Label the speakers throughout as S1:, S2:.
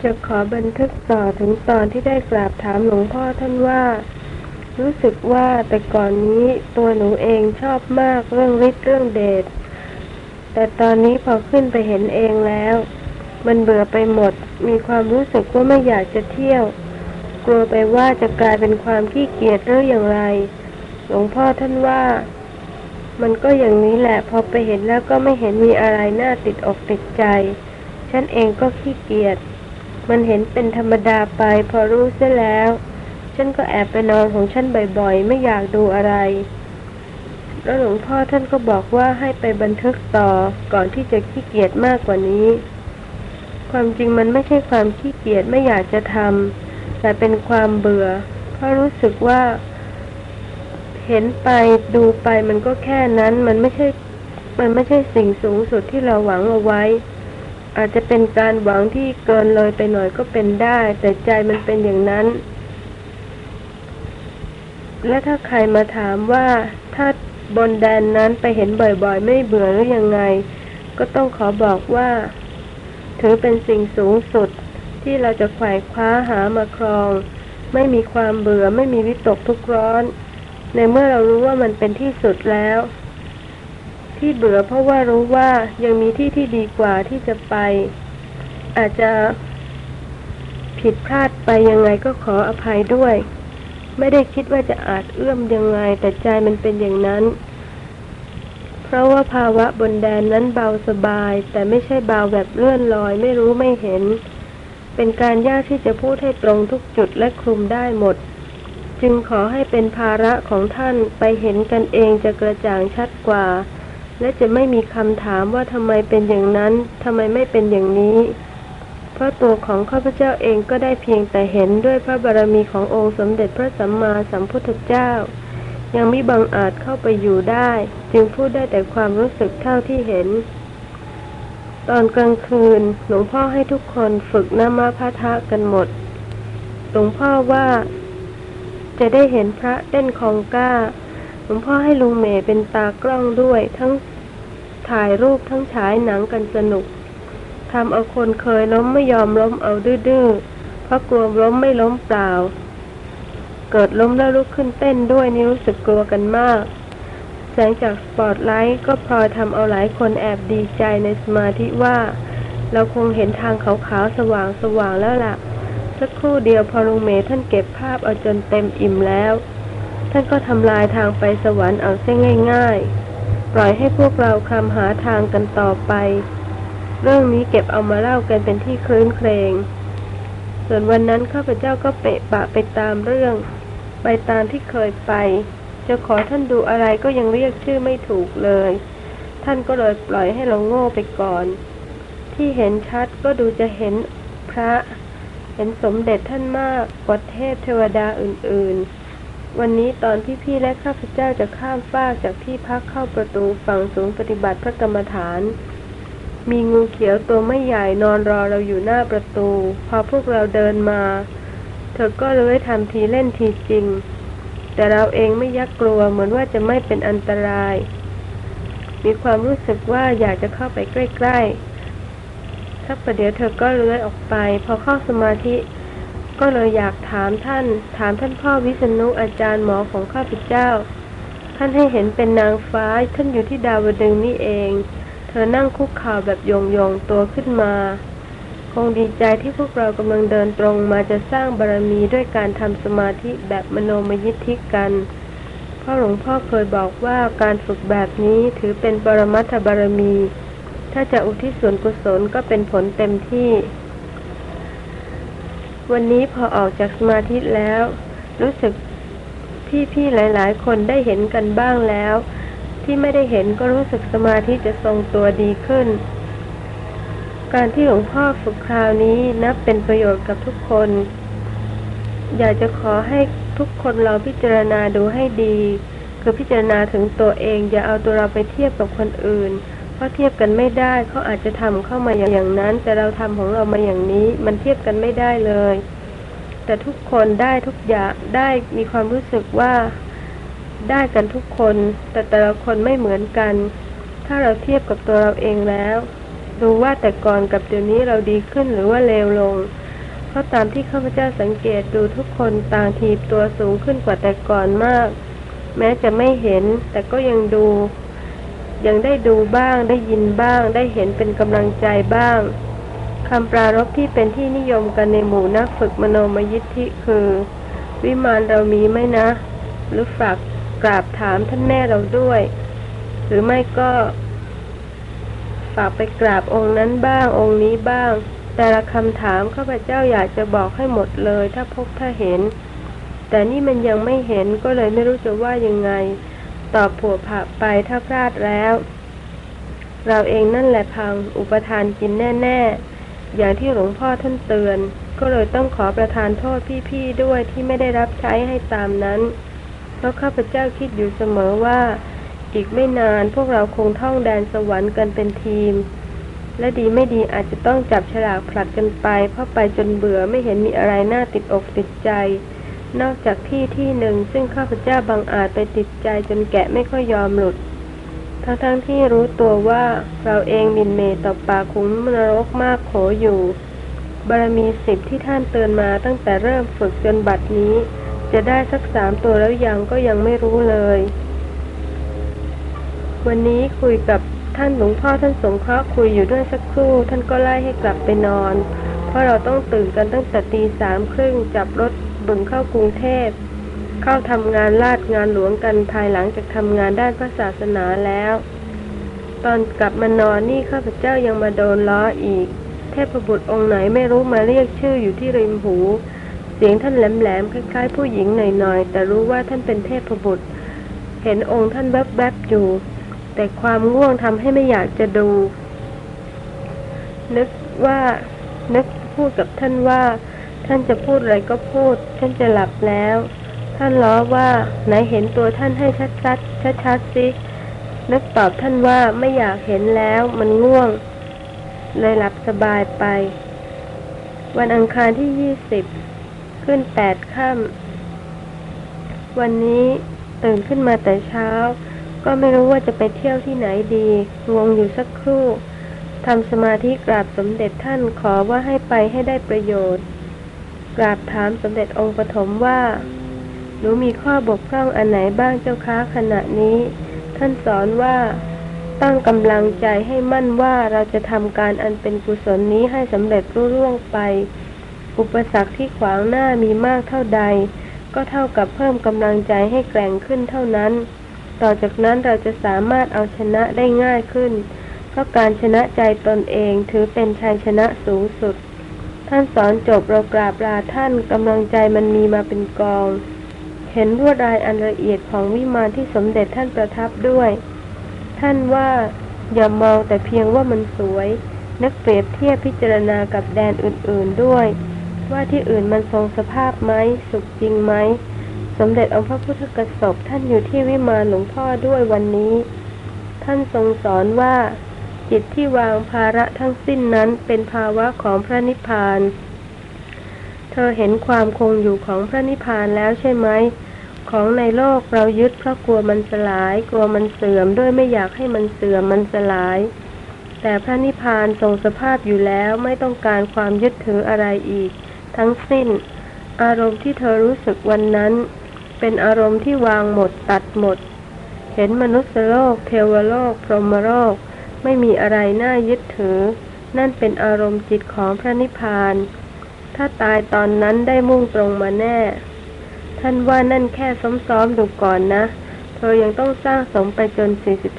S1: จะขอบันทึกต่อถึงตอนที่ได้กราบถามหลวงพ่อท่านว่ารู้สึกว่าแต่ก่อนนี้ตัวหนูเองชอบมากเรื่องฤทธิ์เรื่องเดชแต่ตอนนี้พอขึ้นไปเห็นเองแล้วมันเบื่อไปหมดมีความรู้สึกว่าไม่อยากจะเที่ยวกลัวไปว่าจะกลายเป็นความขี้เกียจหรืออย่างไรหลวงพ่อท่านว่ามันก็อย่างนี้แหละพอไปเห็นแล้วก็ไม่เห็นมีอะไรน่าติดอกติดใจฉันเองก็ขี้เกียจมันเห็นเป็นธรรมดาไปพอรู้เสียแล้วฉันก็แอบไปนอนของฉันบ่อยๆไม่อยากดูอะไรแล้วหลวงพ่อท่านก็บอกว่าให้ไปบันทึกต่อก่อนที่จะขี้เกียจมากกว่านี้ความจริงมันไม่ใช่ความขี้เกียจไม่อยากจะทำแต่เป็นความเบื่อเพราะรู้สึกว่าเห็นไปดูไปมันก็แค่นั้นมันไม่ใช่สิ่งสูงสุดที่เราหวังเอาไว้อาจจะเป็นการหวังที่เกินเลยไปหน่อยก็เป็นได้แต่ใจมันเป็นอย่างนั้นและถ้าใครมาถามว่าถ้าบนแดนนั้นไปเห็นบ่อยๆไม่เบื่อหรือยังไงก็ต้องขอบอกว่าถือเป็นสิ่งสูงสุดที่เราจะไขว่คว้าหามาครองไม่มีความเบื่อไม่มีวิตกทุกข์ร้อนในเมื่อเรารู้ว่ามันเป็นที่สุดแล้วที่เบื่อเพราะว่ารู้ว่ายังมีที่ที่ดีกว่าที่จะไปอาจจะผิดพลาดไปยังไงก็ขออภัยด้วยไม่ได้คิดว่าจะอาจเอื้อมยังไงแต่ใจมันเป็นอย่างนั้นเพราะว่าภาวะบนแดนนั้นเบาสบายแต่ไม่ใช่เบาแบบเลื่อนลอยไม่รู้ไม่เห็นเป็นการยากที่จะพูดให้ตรงทุกจุดและคลุมได้หมดจึงขอให้เป็นภาระของท่านไปเห็นกันเองจะกระจ่างชัดกว่าและจะไม่มีคำถามว่าทำไมเป็นอย่างนั้นทำไมไม่เป็นอย่างนี้เพราะตัวของข้าพเจ้าเองก็ได้เพียงแต่เห็นด้วยพระบารมีขององค์สมเด็จพระสัมมาสัมพุทธเจ้ายังมิบังอาจเข้าไปอยู่ได้จึงพูดได้แต่ความรู้สึกเท่าที่เห็นตอนกลางคืนหลวงพ่อให้ทุกคนฝึกนามาพาทะกันหมดหลวงพ่อว่าจะได้เห็นพระเต้นคองก้าหลวงพ่อให้ลุงเมย์เป็นตากล้องด้วยทั้งถ่ายรูปทั้งฉายหนังกันสนุกทำเอาคนเคยล้มไม่ยอมล้มเอาดื้อๆเพราะกลัวล้มไม่ล้มเปล่าเกิดล้มแล้วลุกขึ้นเต้นด้วยนี่รู้สึกกลัวกันมากแสงจากสปอตไลท์ก็พลอยทำเอาหลายคนแอบดีใจในสมาธิว่าเราคงเห็นทางขาวๆสว่างๆแล้วล่ะสักครู่เดียวพอลุงเมย์ท่านเก็บภาพเอาจนเต็มอิ่มแล้วท่านก็ทำลายทางไปสวรรค์เอาเส้นง่ายๆปล่อยให้พวกเราคลำหาทางกันต่อไปเรื่องนี้เก็บเอามาเล่ากันเป็นที่คลื้นเครงส่วนวันนั้นข้าพเจ้าก็เปะปะไปตามเรื่องไปตามที่เคยไปจะขอท่านดูอะไรก็ยังเรียกชื่อไม่ถูกเลยท่านก็เลยปล่อยให้เราโง่ไปก่อนที่เห็นชัดก็ดูจะเห็นพระเห็นสมเด็จท่านมากกว่าเทพเทวดาอื่นๆวันนี้ตอนที่พี่และข้าพเจ้าจะข้ามฟากจากที่พักเข้าประตูฝั่งศูนย์ปฏิบัติพระกรรมฐานมีงูเขียวตัวไม่ใหญ่นอนรอเราอยู่หน้าประตูพอพวกเราเดินมาเธอก็เลยทำทีเล่นทีจริงแต่เราเองไม่ยักกลัวเหมือนว่าจะไม่เป็นอันตรายมีความรู้สึกว่าอยากจะเข้าไปใกล้ๆสักประเดี๋ยวเธอก็เลื้อยออกไปพอเข้าสมาธิก็เลยอยากถามท่านพ่อวิษณุอาจารย์หมอของข้าพเจ้าท่านให้เห็นเป็นนางฟ้าท่านอยู่ที่ดาวดึงส์นี่เองเธอนั่งคุกเข่าแบบโยงๆตัวขึ้นมาคงดีใจที่พวกเรากำลังเดินตรงมาจะสร้างบารมีด้วยการทำสมาธิแบบมโนมยิทธิกันเพราะหลวงพ่อเคยบอกว่าการฝึกแบบนี้ถือเป็นปรมัตถบารมีถ้าจะอุทิศส่วนกุศลก็เป็นผลเต็มที่วันนี้พอออกจากสมาธิแล้วรู้สึกพี่ๆหลายๆคนได้เห็นกันบ้างแล้วที่ไม่ได้เห็นก็รู้สึกสมาธิจะทรงตัวดีขึ้นการที่หลวงพ่อฝึกคราวนี้นับเป็นประโยชน์กับทุกคนอยากจะขอให้ทุกคนเราพิจารณาดูให้ดีคือพิจารณาถึงตัวเองอย่าเอาตัวเราไปเทียบกับคนอื่นเพราะเทียบกันไม่ได้เขาอาจจะทำเข้ามาอย่างนั้นแต่เราทำของเรามาอย่างนี้มันเทียบกันไม่ได้เลยแต่ทุกคนได้ทุกอย่างได้มีความรู้สึกว่าได้กันทุกคนแต่ละคนไม่เหมือนกันถ้าเราเทียบกับตัวเราเองแล้วดูว่าแต่ก่อนกับเดี๋ยวนี้เราดีขึ้นหรือว่าเลวลงเพราะตามที่ข้าพเจ้าสังเกตดูทุกคนต่างถีบตัวสูงขึ้นกว่าแต่ก่อนมากแม้จะไม่เห็นแต่ก็ยังได้ดูบ้างได้ยินบ้างได้เห็นเป็นกำลังใจบ้างคำปรารภที่เป็นที่นิยมกันในหมู่นักฝึกมโนมยิทธิคือวิมานเรามีไหมนะหรือฝากกราบถามท่านแม่เราด้วยหรือไม่ก็ฝากไปกราบองค์นั้นบ้างองค์นี้บ้างแต่ละคำถามข้าพเจ้าอยากจะบอกให้หมดเลยถ้าพบถ้าเห็นแต่นี่มันยังไม่เห็นก็เลยไม่รู้จะว่ายังไงตอบผัวผะไปถ้าพลาดแล้วเราเองนั่นแหละพังอุปทานกินแน่ๆอย่างที่หลวงพ่อท่านเตือนก็เลยต้องขอประทานโทษพี่ๆด้วยที่ไม่ได้รับใช้ให้ตามนั้นเพราะข้าพเจ้าคิดอยู่เสมอว่าอีกไม่นานพวกเราคงท่องแดนสวรรค์กันเป็นทีมและดีไม่ดีอาจจะต้องจับฉลากผลัดกันไปเพราะไปจนเบื่อไม่เห็นมีอะไรน่าติดอกติดใจนอกจากที่หนึ่งซึ่งข้าพเจ้าบังอาจไปติดใจจนแกะไม่ค่อยยอมหลุดทั้งที่รู้ตัวว่าเราเองหมิ่นเหม่ต่อปากขุมนรกมากโขอยู่บารมี10ที่ท่านเตือนมาตั้งแต่เริ่มฝึกจนบัดนี้จะได้สัก3 ตัวแล้วยังก็ยังไม่รู้เลยวันนี้คุยกับท่านหลวงพ่อท่านสงเคราะห์คุยอยู่ด้วยสักครู่ท่านก็ไล่ให้กลับไปนอนเพราะเราต้องตื่นกันตั้งแต่ตี 3:30จับรถบึงเข้ากรุงเทพเข้าทำงานลาดงานหลวงกันภายหลังจากทำงานด้านพระศาสนาแล้วตอนกลับมานอนนี่ข้าพเจ้ายังมาโดนล้ออีกเทพบุตรองค์ไหนไม่รู้มาเรียกชื่ออยู่ที่ริมหูเสียงท่านแหลมๆคล้ายๆผู้หญิงหน่อยๆแต่รู้ว่าท่านเป็นเทพบุตรเห็นองค์ท่านแวบๆอยู่แต่ความง่วงทำให้ไม่อยากจะดูนึกพูดกับท่านว่าท่านจะพูดอะไรก็พูดท่านจะหลับแล้วท่านล้อว่าไหนเห็นตัวท่านให้ชัดสินึกตอบท่านว่าไม่อยากเห็นแล้วมันง่วงเลยหลับสบายไปวันอังคารที่20ขึ้น8 ค่ำวันนี้ตื่นขึ้นมาแต่เช้าก็ไม่รู้ว่าจะไปเที่ยวที่ไหนดีงงอยู่สักครู่ทำสมาธิกราบสมเด็จท่านขอว่าให้ไปให้ได้ประโยชน์กราบถามสมเด็จองค์ปฐมว่าหนูมีข้อบกพร่องอันไหนบ้างเจ้าคะขณะนี้ท่านสอนว่าตั้งกำลังใจให้มั่นว่าเราจะทำการอันเป็นกุศลนี้ให้สำเร็จรุ่ร่วงไปอุปสรรคที่ขวางหน้ามีมากเท่าใดก็เท่ากับเพิ่มกำลังใจให้แกร่งขึ้นเท่านั้นต่อจากนั้นเราจะสามารถเอาชนะได้ง่ายขึ้นเพราะการชนะใจตนเองถือเป็นชัยชนะสูงสุดท่านสอนจบเรากราบลาท่านกำลังใจมันมีมาเป็นกองเห็นลวดลายอันละเอียดของวิมานที่สมเด็จท่านประทับด้วยท่านว่าอย่ามองแต่เพียงว่ามันสวยนึกเปรียบเทียบพิจารณากับแดนอื่นๆด้วยว่าที่อื่นมันทรงสภาพไหมสุขจริงไหมสมเด็จองค์พระพุทธกสบท่านอยู่ที่วิมานหลวงพ่อด้วยวันนี้ท่านทรงสอนว่าจิตที่วางภาระทั้งสิ้นนั้นเป็นภาวะของพระนิพพานเธอเห็นความคงอยู่ของพระนิพพานแล้วใช่ไหมของในโลกเรายึดเพราะกลัวมันสลายกลัวมันเสื่อมด้วยไม่อยากให้มันเสื่อมมันสลายแต่พระนิพพานทรงสภาพอยู่แล้วไม่ต้องการความยึดถืออะไรอีกทั้งสิ้นอารมณ์ที่เธอรู้สึกวันนั้นเป็นอารมณ์ที่วางหมดตัดหมดเห็นมนุษย์โลกเทวโลกพรหมโลกไม่มีอะไรน่ายึดถือนั่นเป็นอารมณ์จิตของพระนิพพานถ้าตายตอนนั้นได้มุ่งตรงมาแน่ท่านว่านั่นแค่ซ้อมๆดูก่อนนะเธอยังต้องสร้างสมไปจน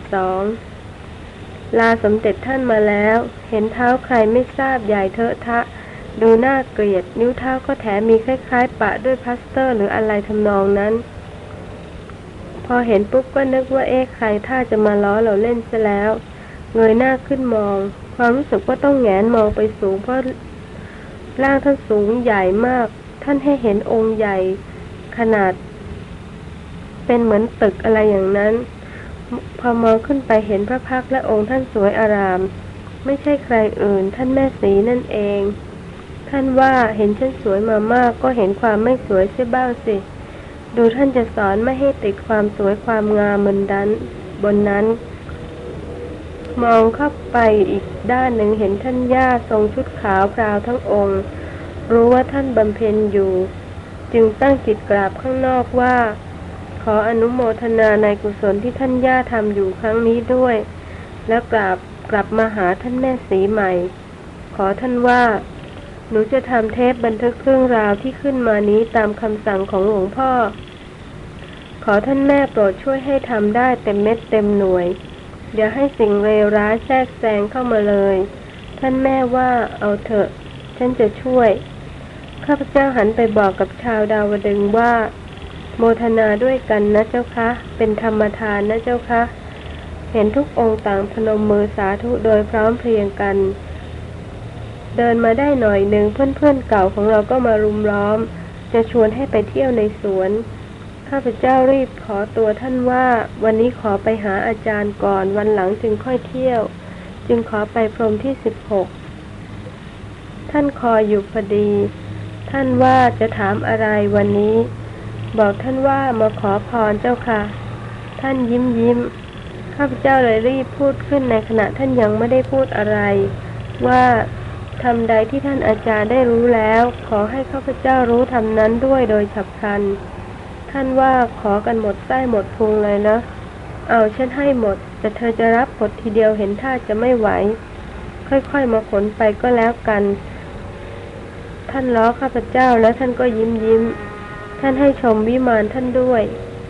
S1: 42ลาสมเด็จท่านมาแล้วเห็นเท้าใครไม่ทราบใหญ่เทอะทะดูน่าเกลียดนิ้วเท้าก็แถมมีคล้ายๆปะด้วยพลาสเตอร์หรืออะไรทำนองนั้นพอเห็นปุ๊บก็นึกว่าใครท่าจะมาล้อเราเล่นซะแล้วเงยหน้าขึ้นมองความรู้สึกว่าต้องแงนมองไปสูงเพราะร่างท่านสูงใหญ่มากท่านให้เห็นองค์ใหญ่ขนาดเป็นเหมือนตึกอะไรอย่างนั้นพอมองขึ้นไปเห็นพระพักตร์และองค์ท่านสวยอารามไม่ใช่ใครอื่นท่านแม่ศรีนั่นเองท่านว่าเห็นฉันสวยมามากก็เห็นความไม่สวยเสียบ้างสิดูท่านจะสอนไม่ให้ติดความสวยความงามบนนั้นมองเข้าไปอีกด้านหนึ่งเห็นท่านย่าทรงชุดขาวพราวทั้งองค์รู้ว่าท่านบำเพ็ญอยู่จึงตั้งจิตกราบข้างนอกว่าขออนุโมทนาในกุศลที่ท่านย่าทำอยู่ครั้งนี้ด้วยแล้วกลับมาหาท่านแม่สีใหม่ขอท่านว่าหนูจะทำเทปบันทึกเรื่องราวที่ขึ้นมานี้ตามคำสั่งของหลวงพ่อขอท่านแม่โปรดช่วยให้ทำได้เต็มเม็ดเต็มหน่วยอย่าให้สิ่งเลวร้ายแทรกแซงเข้ามาเลยท่านแม่ว่าเอาเถอะฉันจะช่วยข้าพเจ้าหันไปบอกกับชาวดาวดึงว่าโมทนาด้วยกันนะเจ้าคะเป็นธรรมทานนะเจ้าคะเห็นทุกองค์ต่างพนมมือสาธุโดยพร้อมเพรียงกันเดินมาได้หน่อยหนึ่งเพื่อนๆเก่าของเราก็มารุมล้อมจะชวนให้ไปเที่ยวในสวนข้าพเจ้ารีบขอตัวท่านว่าวันนี้ขอไปหาอาจารย์ก่อนวันหลังจึงค่อยเที่ยวจึงขอไปพรหมที่16ท่านคอยอยู่พอดีท่านว่าจะถามอะไรวันนี้บอกท่านว่ามาขอพรเจ้าค่ะท่านยิ้มข้าพเจ้าเลยรีบพูดขึ้นในขณะท่านยังไม่ได้พูดอะไรว่าทำใดที่ท่านอาจารย์ได้รู้แล้วขอให้ข้าพเจ้ารู้ทำนั้นด้วยโดยฉับพลันท่านว่าขอกันหมดไส้หมดพุงเลยนะเอาฉันให้หมดแต่เธอจะรับหมดทีเดียวเห็นท่าจะไม่ไหวค่อยๆมาขนไปก็แล้วกันท่านล้อข้าพเจ้าแล้วท่านก็ยิ้มท่านให้ชมวิมานท่านด้วย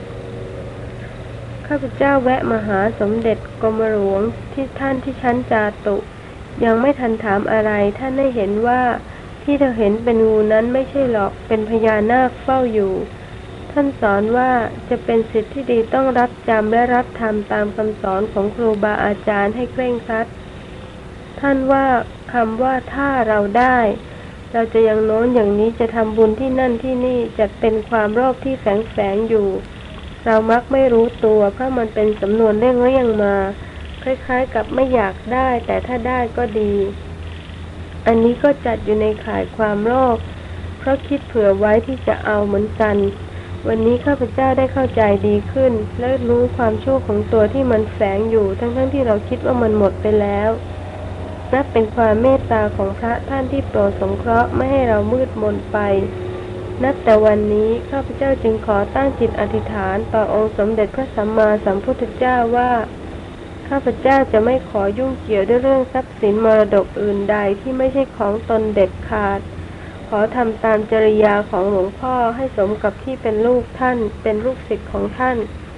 S1: ข้าพเจ้าแวะมาหาสมเด็จกรมหลวงที่ท่านที่ชั้นจาตุยังไม่ทันถามอะไรท่านได้เห็นว่าที่เธอเห็นเป็นงูนั้นไม่ใช่หรอกเป็นพญานาคเฝ้าอยู่ท่านสอนว่าจะเป็นศิษย์ที่ดีต้องรับจำและรับทำตามคำสอนของครูบาอาจารย์ให้เคร่งครัดท่านว่าคำว่าถ้าเราได้เราจะอย่างโน้นอย่างนี้จะทำบุญที่นั่นที่นี่จัดเป็นความโลภที่แฝงอยู่เรามักไม่รู้ตัวเพราะมันเป็นสำนวนเรียงมาคล้ายๆกับไม่อยากได้แต่ถ้าได้ก็ดีอันนี้ก็จัดอยู่ในข่ายความโลภเพราะคิดเผื่อไว้ที่จะเอาเหมือนกันวันนี้ข้าพเจ้าได้เข้าใจดีขึ้นและรู้ความชั่วของตัวที่มันแฝงอยู่ทั้งที่เราคิดว่ามันหมดไปแล้วนับเป็นความเมตตาของพระท่านที่โปรดสงเคราะห์ไม่ให้เรามืดมนไปนับแต่วันนี้ข้าพเจ้าจึงขอตั้งจิตอธิษฐานต่อองค์สมเด็จพระสัมมาสัมพุทธเจ้าว่าข้าพเจ้าจะไม่ขอยุ่งเกี่ยวด้วยเรื่องทรัพย์สินมรดกอื่นใดที่ไม่ใช่ของตนเด็ดขาดขอทำตามจริยาของหลวงพ่อให้สมกับที่เป็นลูกท่านเป็นลูกศิษย์ของท่าน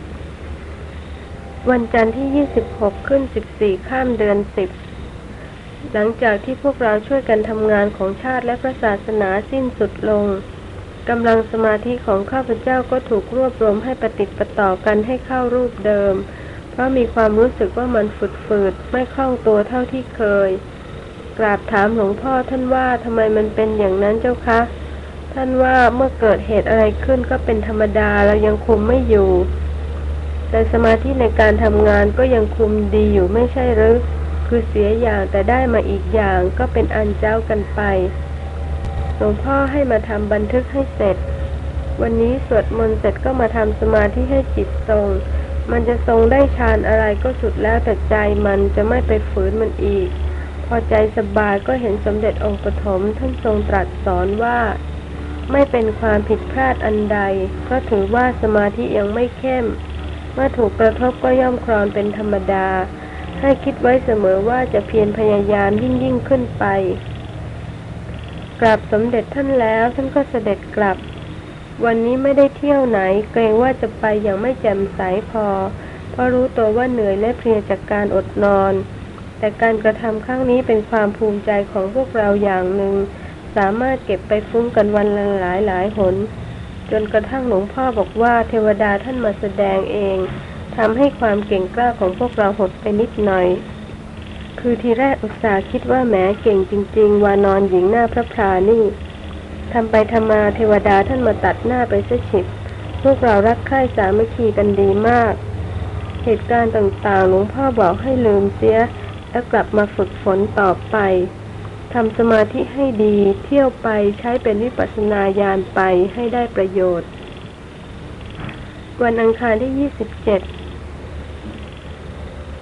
S1: วันจันทร์ที่26ขึ้น14ข้ามเดือน10หลังจากที่พวกเราช่วยกันทำงานของชาติและพระศาสนาสิ้นสุดลงกำลังสมาธิของข้าพเจ้าก็ถูกรวบรวมให้ประติดประต่อกันให้เข้ารูปเดิมเพราะมีความรู้สึกว่ามันฝืดไม่คล่องตัวเท่าที่เคยกราบถามหลวงพ่อท่านว่าทำไมมันเป็นอย่างนั้นเจ้าคะท่านว่าเมื่อเกิดเหตุอะไรขึ้นก็เป็นธรรมดาเรายังคุมไม่อยู่แต่สมาธิในการทำงานก็ยังคุมดีอยู่ไม่ใช่หรือคือเสียอย่างแต่ได้มาอีกอย่างก็เป็นอันเจ้ากันไปหลวงพ่อให้มาทำบันทึกให้เสร็จวันนี้สวดมนต์เสร็จก็มาทำสมาธิให้จิตทรงมันจะทรงได้ฌานอะไรก็สุดแล้วแต่ใจมันจะไม่ไปฝืนมันอีกพอใจสบายก็เห็นสมเด็จองค์ปฐมท่านทรงตรัสสอนว่าไม่เป็นความผิดพลาดอันใดเพราะถือว่าสมาธิยังไม่เข้มเมื่อถูกกระทบก็ย่อมคลอนเป็นธรรมดาให้คิดไว้เสมอว่าจะเพียรพยายามยิ่งขึ้นไปกราบสมเด็จท่านแล้วท่านก็เสด็จกลับวันนี้ไม่ได้เที่ยวไหนเกรงว่าจะไปอย่างไม่แจ่มใสพอเพราะรู้ตัวว่าเหนื่อยและเพลียจากการอดนอนแต่การกระทำครั้งนี้เป็นความภูมิใจของพวกเราอย่างหนึ่งสามารถเก็บไปฟุ้งกันวันละหลายหนจนกระทั่งหลวงพ่อบอกว่าเทวดาท่านมาแสดงเองทำให้ความเก่งกล้าของพวกเราหดไปนิดหน่อยคือทีแรกอุตส่าห์คิดว่าแหมเก่งจริงๆวานอนหญิงหน้าพระพรานี่ทำไปทำมาเทวดาท่านมาตัดหน้าไปซะฉิบพวกเรารักใคร่สามัคคีกันดีมากเหตุการณ์ต่างๆหลวงพ่อบอกให้ลืมเสียแล้วกลับมาฝึกฝนต่อไปทำสมาธิให้ดีเที่ยวไปใช้เป็นวิปัสสนาญาณไปให้ได้ประโยชน์วันอังคารที่27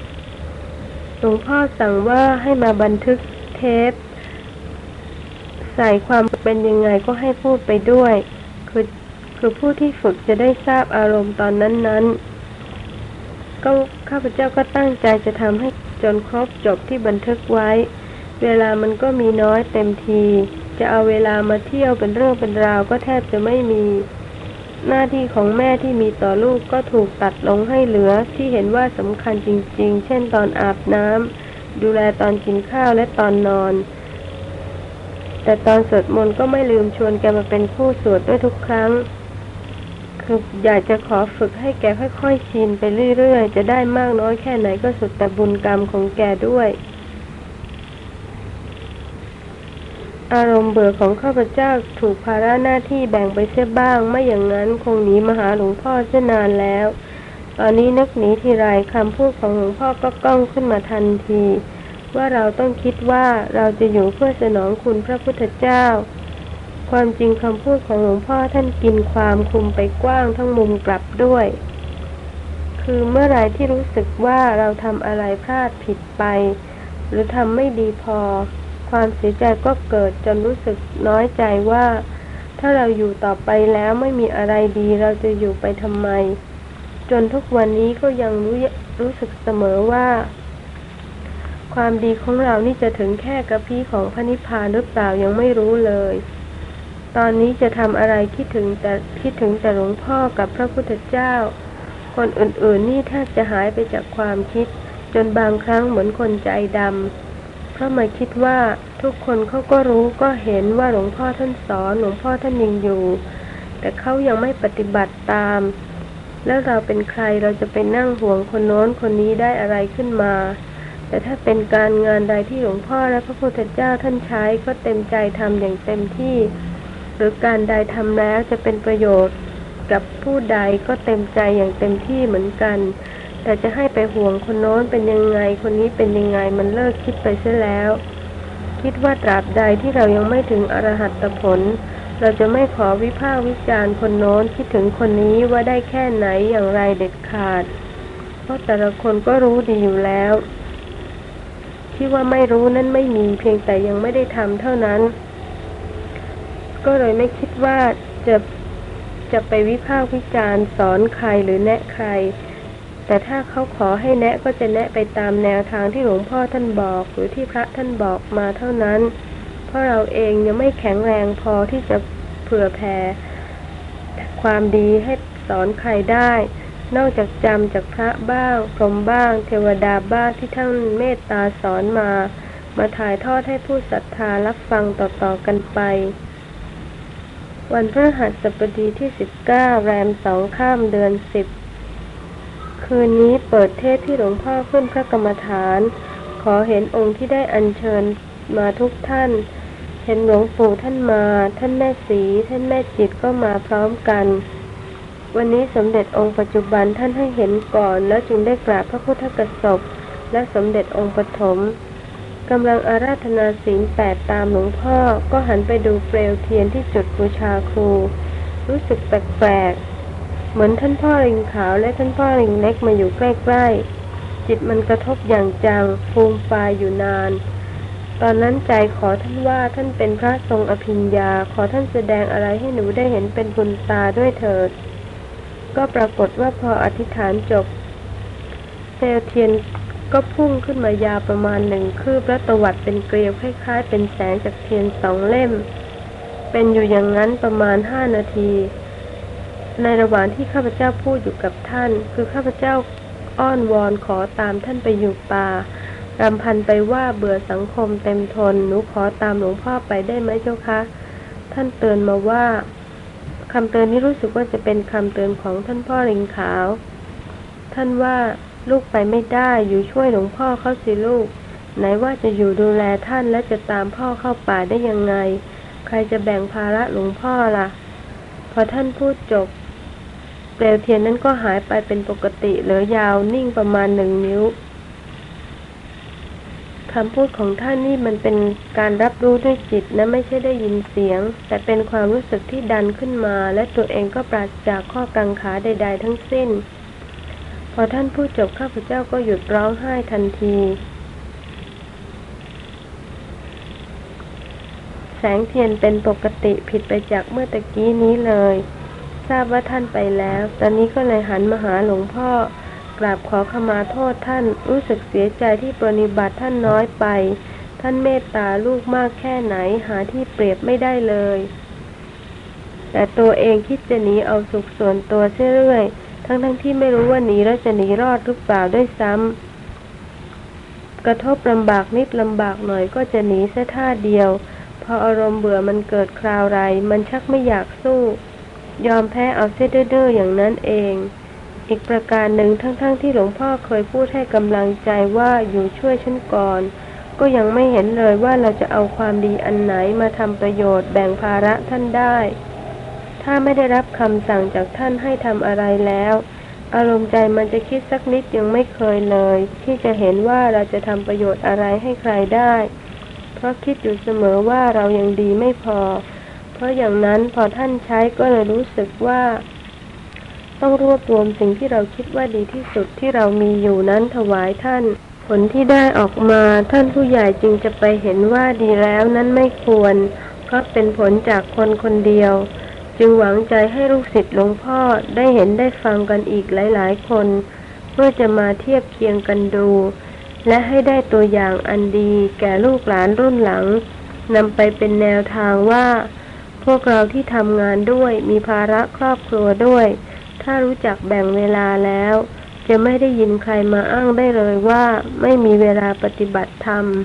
S1: หลวงพ่อสั่งว่าให้มาบันทึกเทปใส่ความเป็นยังไงก็ให้พูดไปด้วยคือผู้ที่ฝึกจะได้ทราบอารมณ์ตอนนั้นๆก็ข้าพเจ้าก็ตั้งใจจะทำให้จนครบจบที่บันทึกไว้เวลามันก็มีน้อยเต็มทีจะเอาเวลามาเที่ยวเป็นเรื่องเป็นราวก็แทบจะไม่มีหน้าที่ของแม่ที่มีต่อลูกก็ถูกตัดลงให้เหลือที่เห็นว่าสำคัญจริงๆเช่นตอนอาบน้ำดูแลตอนกินข้าวและตอนนอนแต่ตอนสวดมนต์ก็ไม่ลืมชวนแกมาเป็นคู่สวดด้วยทุกครั้งคืออยากจะขอฝึกให้แกค่อยๆชินไปเรื่อยๆจะได้มากน้อยแค่ไหนก็สุดแต่บุญกรรมของแกด้วยอารมณ์เบื่อของข้าพเจ้าถูกภาระหน้าที่แบ่งไปเสียบ้างไม่อย่างนั้นคงหนีมาหาหลวงพ่อเสียนานแล้วตอนนี้นึกหนีทีไรคำพูดของหลวงพ่อก็ก้องขึ้นมาทันทีว่าเราต้องคิดว่าเราจะอยู่เพื่อสนองคุณพระพุทธเจ้าความจริงคำพูดของหลวงพ่อท่านกินความคลุมไปกว้างทั้งมุมกลับด้วยคือเมื่อไรที่รู้สึกว่าเราทำอะไรพลาดผิดไปหรือทำไม่ดีพอความเสียใจก็เกิดจนรู้สึกน้อยใจว่าถ้าเราอยู่ต่อไปแล้วไม่มีอะไรดีเราจะอยู่ไปทำไมจนทุกวันนี้ก็ยังรู้สึกเสมอว่าความดีของเรานี่จะถึงแค่กระพี้ของพระนิพพานหรือเปล่ายังไม่รู้เลยตอนนี้จะทำอะไรคิดถึงแต่หลวงพ่อกับพระพุทธเจ้าคนอื่นๆนี่แทบจะหายไปจากความคิดจนบางครั้งเหมือนคนใจดำเพราะมาคิดว่าทุกคนเขาก็รู้ก็เห็นว่าหลวงพ่อท่านสอนหลวงพ่อท่านยังอยู่แต่เขายังไม่ปฏิบัติตามแล้วเราเป็นใครเราจะไปนั่งห่วงคนโน้นคนนี้ได้อะไรขึ้นมาแต่ถ้าเป็นการงานใดที่หลวงพ่อและพระพุทธเจ้าท่านใช้ก็เต็มใจทำอย่างเต็มที่หรือการใดทำแล้วจะเป็นประโยชน์กับผู้ใดก็เต็มใจอย่างเต็มที่เหมือนกันแต่จะให้ไปห่วงคนโน้นเป็นยังไงคนนี้เป็นยังไงมันเลิกคิดไปเสียแล้วคิดว่าตราบใดที่เรายังไม่ถึงอรหัตผลเราจะไม่ขอวิพากษ์วิจารณ์คนโน้นคิดถึงคนนี้ว่าได้แค่ไหนอย่างไรเด็ดขาดเพราะแต่ละคนก็รู้ดีอยู่แล้วที่ว่าไม่รู้นั้นไม่มีเพียงแต่ยังไม่ได้ทำเท่านั้นก็เลยไม่คิดว่าจะไปวิพากษ์วิจารณ์สอนใครหรือแนะใครแต่ถ้าเขาขอให้แนะก็จะแนะไปตามแนวทางที่หลวงพ่อท่านบอกหรือที่พระท่านบอกมาเท่านั้นเพราะเราเองยังไม่แข็งแรงพอที่จะเผื่อแผ่ความดีให้สอนใครได้นอกจากจำจากพระบ้างพรหมบ้างเทวดาบ้างที่ท่านเมตตาสอนมาถ่ายทอดให้ผู้ศรัทธารับฟังต่อๆกันไปวันพฤหัสบดีที่19แรม2ค่ำเดือน10คืนนี้เปิดเทศที่หลวงพ่อขึ้นพระกรรมฐานขอเห็นองค์ที่ได้อัญเชิญมาทุกท่านเห็นหลวงปู่ท่านมาท่านแม่ศรีท่านแม่จิตก็มาพร้อมกันวันนี้สมเด็จองค์ปัจจุบันท่านให้เห็นก่อนแล้วจึงได้กราบพระพุทธกสบและสมเด็จองค์ปฐมกำลังอาราธนาศีล8ตามหลวงพ่อก็หันไปดูเปลวเทียนที่จุดบูชาครูรู้สึกแปลกๆเหมือนท่านพ่อลิงขาวและท่านพ่อลิงเล็กมาอยู่ใกล้ๆจิตมันกระทบอย่างจังฟูมฟายอยู่นานตอนนั้นใจขอท่านว่าท่านเป็นพระทรงอภิญญาขอท่านแสดงอะไรให้หนูได้เห็นเป็นบุญตาด้วยเถิดก็ปรากฏว่าพออธิษฐานจบเปลวเทียนก็พุ่งขึ้นมายาวประมาณ1 คืบและตวัดเป็นเกลียวคล้ายๆเป็นแสงจากเทียน2 เล่มเป็นอยู่อย่างนั้นประมาณ5 นาทีในระหว่างที่ข้าพเจ้าพูดอยู่กับท่านคือข้าพเจ้าอ้อนวอนขอตามท่านไปอยู่ป่ารำพันไปว่าเบื่อสังคมเต็มทนหนูขอตามหลวงพ่อไปได้ไหมเจ้าคะท่านเตือนมาว่าคำเตือนนี้รู้สึกว่าจะเป็นคำเตือนของท่านพ่อลิงขาวท่านว่าลูกไปไม่ได้อยู่ช่วยหลวงพ่อเขาสิลูกไหนว่าจะอยู่ดูแลท่านและจะตามพ่อเข้าป่าได้ยังไงใครจะแบ่งภาระหลวงพ่อล่ะพอท่านพูดจบเปลวเทียนนั้นก็หายไปเป็นปกติเหลือยาวนิ่งประมาณ1 นิ้วคำพูดของท่านนี่มันเป็นการรับรู้ด้วยจิตนะไม่ใช่ได้ยินเสียงแต่เป็นความรู้สึกที่ดันขึ้นมาและตัวเองก็ปราศจากข้อกังขาใดๆทั้งสิ้นพอท่านพูดจบข้าพเจ้าก็หยุดร้องไห้ทันทีแสงเทียนเป็นปกติผิดไปจากเมื่อตะกี้นี้เลยทราบว่าท่านไปแล้วตอนนี้ก็เลยหันมาหาหลวงพ่อกราบขอขมาโทษท่านรู้สึกเสียใจที่ปฏิบัติท่านน้อยไปท่านเมตตาลูกมากแค่ไหนหาที่เปรียบไม่ได้เลยแต่ตัวเองคิดจะหนีเอาสุขส่วนตัวเรื่อยๆทั้งที่ไม่รู้ว่าหนีแล้วจะหนีรอดหรือเปล่าด้วยซ้ำกระทบลำบากนิดลำบากหน่อยก็จะหนีซะท่าเดียวพออารมณ์เบื่อมันเกิดคราวไรมันชักไม่อยากสู้ยอมแพ้เอาเสียดื้อๆอย่างนั้นเองอีกประการหนึ่งทั้งที่หลวงพ่อเคยพูดให้กำลังใจว่าอยู่ช่วยฉันก่อนก็ยังไม่เห็นเลยว่าเราจะเอาความดีอันไหนมาทำประโยชน์แบ่งภาระท่านได้ถ้าไม่ได้รับคำสั่งจากท่านให้ทำอะไรแล้วอารมณ์ใจมันจะคิดสักนิดยังไม่เคยเลยที่จะเห็นว่าเราจะทำประโยชน์อะไรให้ใครได้เพราะคิดอยู่เสมอว่าเรายังดีไม่พอเพราะอย่างนั้นพอท่านใช้ก็เลยรู้สึกว่าต้องรวบรวมสิ่งที่เราคิดว่าดีที่สุดที่เรามีอยู่นั้นถวายท่านผลที่ได้ออกมาท่านผู้ใหญ่จึงจะไปเห็นว่าดีแล้วนั้นไม่ควรเพราะเป็นผลจากคนคนเดียวจึงหวังใจให้ลูกศิษย์หลวงพ่อได้เห็นได้ฟังกันอีกหลายๆคนเพื่อจะมาเทียบเคียงกันดูและให้ได้ตัวอย่างอันดีแก่ลูกหลานรุ่นหลังนำไปเป็นแนวทางว่าพวกเราที่ทำงานด้วยมีภาระครอบครัวด้วยถ้ารู้จักแบ่งเวลาแล้วจะไม่ได้ยินใครมาอ้างได้เลยว่าไม่มีเวลาปฏิบัติธรรม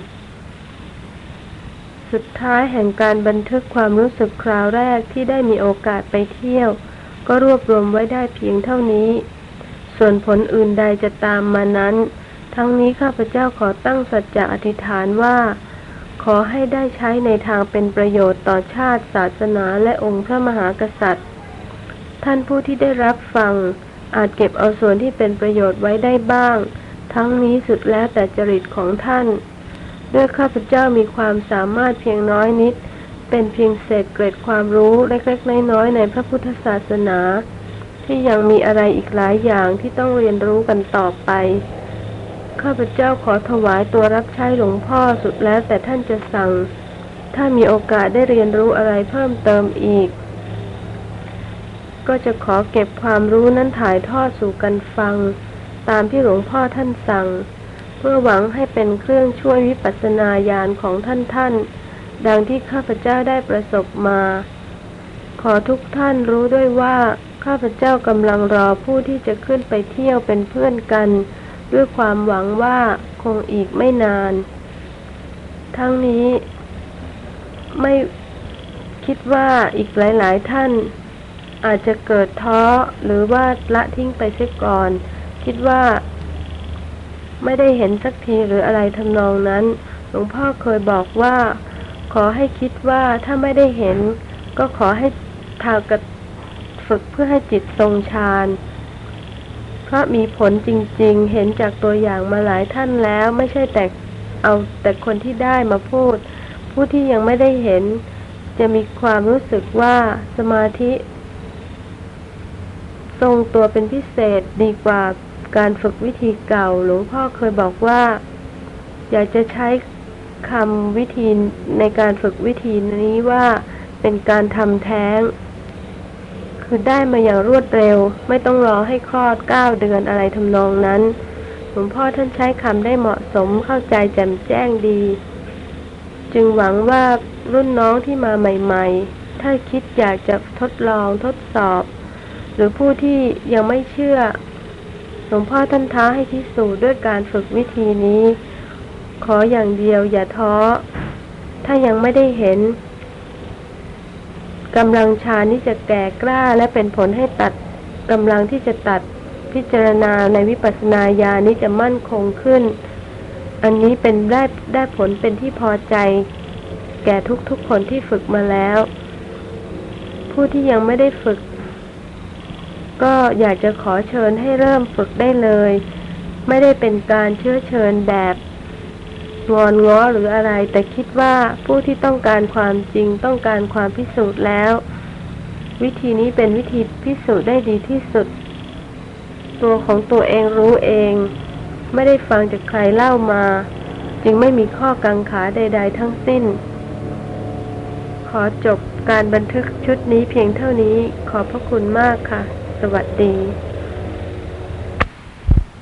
S1: สุดท้ายแห่งการบันทึกความรู้สึกคราวแรกที่ได้มีโอกาสไปเที่ยวก็รวบรวมไว้ได้เพียงเท่านี้ส่วนผลอื่นใดจะตามมานั้นทั้งนี้ข้าพเจ้าขอตั้งสัจจะอธิษฐานว่าขอให้ได้ใช้ในทางเป็นประโยชน์ต่อชาติศาสนาและองค์พระมหากษัตริย์ท่านผู้ที่ได้รับฟังอาจเก็บเอาส่วนที่เป็นประโยชน์ไว้ได้บ้างทั้งนี้สุดแล้วแต่จริตของท่านด้วยข้าพเจ้ามีความสามารถเพียงน้อยนิดเป็นเพียงเศษเกร็ดความรู้เล็กๆน้อยๆในพระพุทธศาสนาที่ยังมีอะไรอีกหลายอย่างที่ต้องเรียนรู้กันต่อไปข้าพเจ้าขอถวายตัวรับใช้หลวงพ่อสุดแล้วแต่ท่านจะสั่งถ้ามีโอกาสได้เรียนรู้อะไรเพิ่มเติมอีกก็จะขอเก็บความรู้นั้นถ่ายทอดสู่กันฟังตามที่หลวงพ่อท่านสั่งเพื่อหวังให้เป็นเครื่องช่วยวิปัสสนาญาณของท่านดังที่ข้าพเจ้าได้ประสบมาขอทุกท่านรู้ด้วยว่าข้าพเจ้ากำลังรอผู้ที่จะขึ้นไปเที่ยวเป็นเพื่อนกันด้วยความหวังว่าคงอีกไม่นานทั้งนี้ไม่คิดว่าอีกหลายๆท่านอาจจะเกิดท้อหรือว่าละทิ้งไปเสียก่อนคิดว่าไม่ได้เห็นสักทีหรืออะไรทำนองนั้นหลวงพ่อเคยบอกว่าขอให้คิดว่าถ้าไม่ได้เห็นก็ขอให้ทางกระฝึกเพื่อให้จิตทรงฌานเพราะมีผลจริงๆเห็นจากตัวอย่างมาหลายท่านแล้วไม่ใช่แต่คนที่ได้มาพูดผู้ที่ยังไม่ได้เห็นจะมีความรู้สึกว่าสมาธิทรงตัวเป็นพิเศษดีกว่าการฝึกวิธีเก่าหลวงพ่อเคยบอกว่าอยากจะใช้คำวิธีในการฝึกวิธีนี้ว่าเป็นการทำแท้งคือได้มาอย่างรวดเร็วไม่ต้องรอให้คลอด9 เดือนอะไรทำนองนั้นหลวงพ่อท่านใช้คำได้เหมาะสมเข้าใจแจ่มแจ้งดีจึงหวังว่ารุ่นน้องที่มาใหม่ๆถ้าคิดอยากจะทดลองทดสอบหรือผู้ที่ยังไม่เชื่อหลวงพ่อท่านท้าให้พิสูจน์ด้วยการฝึกวิธีนี้ขออย่างเดียวอย่าท้อถ้ายังไม่ได้เห็นกำลังฌานนี้จะแก่กล้าและเป็นผลให้ตัดกำลังที่จะตัดพิจารณาในวิปัสสนาญาณนี้จะมั่นคงขึ้นอันนี้เป็นได้ผลเป็นที่พอใจแก่ทุกคนที่ฝึกมาแล้วผู้ที่ยังไม่ได้ฝึกก็อยากจะขอเชิญให้เริ่มฝึกได้เลยไม่ได้เป็นการเชื้อเชิญแบบงอนง้อหรืออะไรแต่คิดว่าผู้ที่ต้องการความจริงต้องการความพิสูจน์แล้ววิธีนี้เป็นวิธีพิสูจน์ได้ดีที่สุดตัวของตัวเองรู้เองไม่ได้ฟังจากใครเล่ามาจึงไม่มีข้อกังขาใดๆทั้งสิ้นขอจบการบันทึกชุดนี้เพียงเท่านี้ขอบพระคุณมากค่ะสวัสดี